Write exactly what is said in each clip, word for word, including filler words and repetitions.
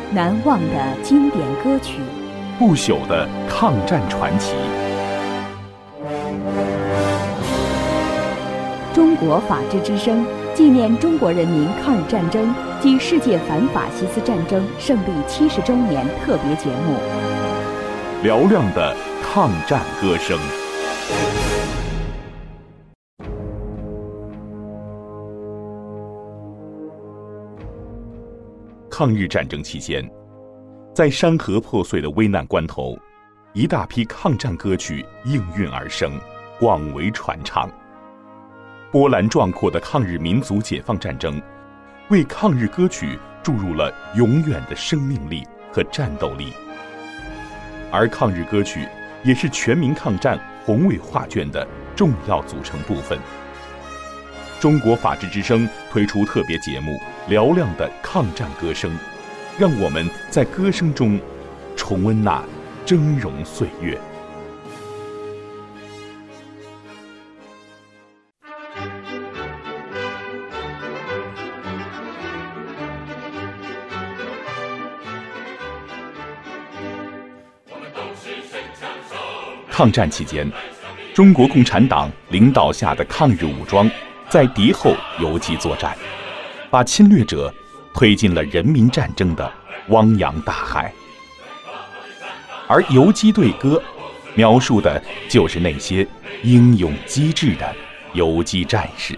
难忘的经典歌曲， 不朽的抗战传奇。 中国法治之声纪念中国人民抗日战争暨世界反法西斯战争胜利七十周年特别节目， 嘹亮的抗战歌声。抗日战争期间，在山河破碎的危难关头，一大批抗战歌曲应运而生，广为传唱。波澜壮阔的抗日民族解放战争，为抗日歌曲注入了永远的生命力和战斗力。而抗日歌曲也是全民抗战宏伟画卷的重要组成部分。中国法治之声推出特别节目《嘹亮的抗战歌声》，让我们在歌声中重温那峥嵘岁月。抗战期间，中国共产党领导下的抗日武装在敌后游击作战，把侵略者推进了人民战争的汪洋大海。而游击队歌描述的就是那些英勇机智的游击战士。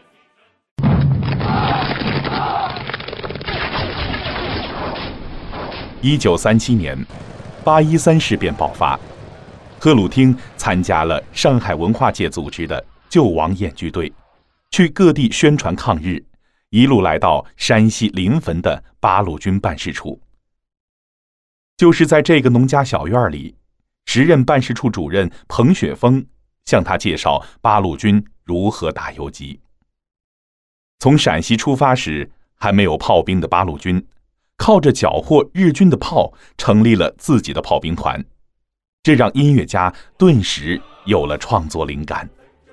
一九三七年，八一三事变爆发，贺鲁汀参加了上海文化界组织的救亡演剧队，去各地宣传抗日，一路来到山西临汾的八路军办事处。就是在这个农家小院里，时任办事处主任彭雪枫向他介绍八路军如何打游击。从陕西出发时，还没有炮兵的八路军，靠着缴获日军的炮，成立了自己的炮兵团，这让音乐家顿时有了创作灵感。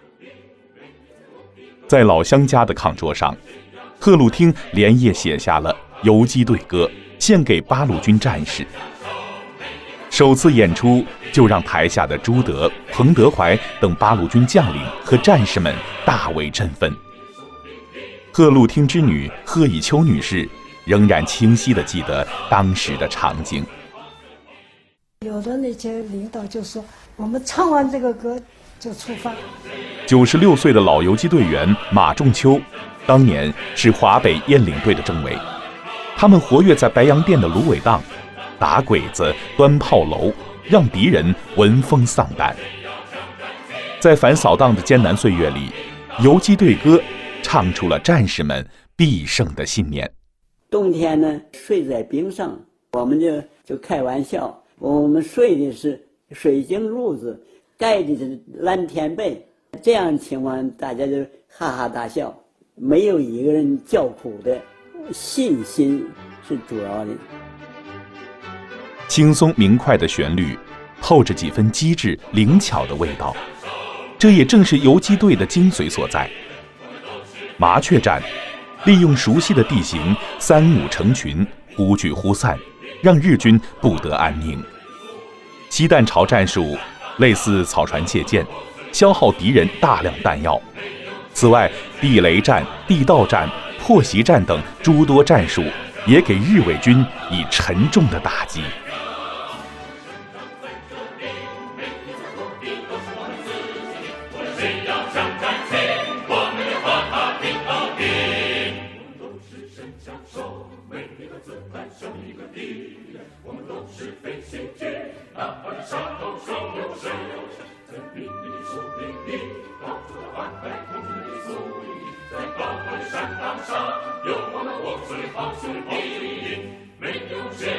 在老乡家的炕桌上，贺鲁汀连夜写下了游击队歌，献给八路军战士。首次演出就让台下的朱德、彭德怀等八路军将领和战士们大为振奋。贺鲁汀之女贺以秋女士仍然清晰地记得当时的场景。 有的那些领导就说，我们唱完这个歌就出发。 九十六岁的老游击队员马仲秋，当年是华北雁领队的政委，他们活跃在白洋淀的芦苇荡，打鬼子、端炮楼，让敌人闻风丧胆。在反扫荡的艰难岁月里，游击队歌唱出了战士们必胜的信念。 冬天呢，睡在冰上，我们就就开玩笑，我们睡的是水晶褥子，盖的是蓝天被，这样情况大家就哈哈大笑，没有一个人叫苦的，信心是主要的。 轻松明快的旋律，透着几分机智灵巧的味道，这也正是游击队的精髓所在。麻雀战利用熟悉的地形，三五成群，忽聚忽散，让日军不得安宁。鸡蛋巢战术类似草船借箭，消耗敌人大量弹药。此外，地雷战、地道战、破袭战等诸多战术也给日伪军以沉重的打击。 有我们活水好水好水，没有谁